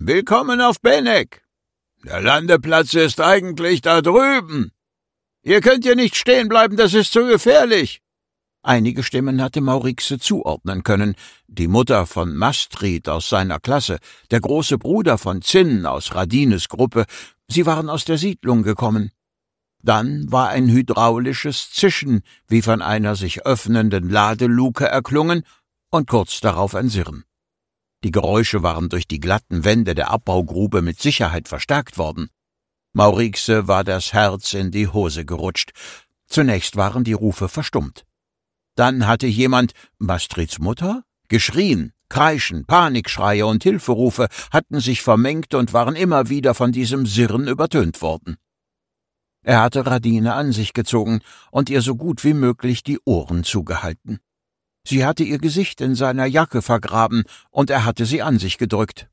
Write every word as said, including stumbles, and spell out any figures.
»Willkommen auf Bennek! Der Landeplatz ist eigentlich da drüben! Ihr könnt hier nicht stehen bleiben, das ist zu gefährlich!« Einige Stimmen hatte Maurixe zuordnen können, die Mutter von Mastrid aus seiner Klasse, der große Bruder von Zinn aus Radines Gruppe, sie waren aus der Siedlung gekommen. Dann war ein hydraulisches Zischen, wie von einer sich öffnenden Ladeluke erklungen, und kurz darauf ein Sirren. Die Geräusche waren durch die glatten Wände der Abbaugrube mit Sicherheit verstärkt worden. Maurixe war das Herz in die Hose gerutscht. Zunächst waren die Rufe verstummt. Dann hatte jemand, Mastrids Mutter, geschrien, Kreischen, Panikschreie und Hilferufe hatten sich vermengt und waren immer wieder von diesem Sirren übertönt worden. Er hatte Radine an sich gezogen und ihr so gut wie möglich die Ohren zugehalten. Sie hatte ihr Gesicht in seiner Jacke vergraben, und er hatte sie an sich gedrückt.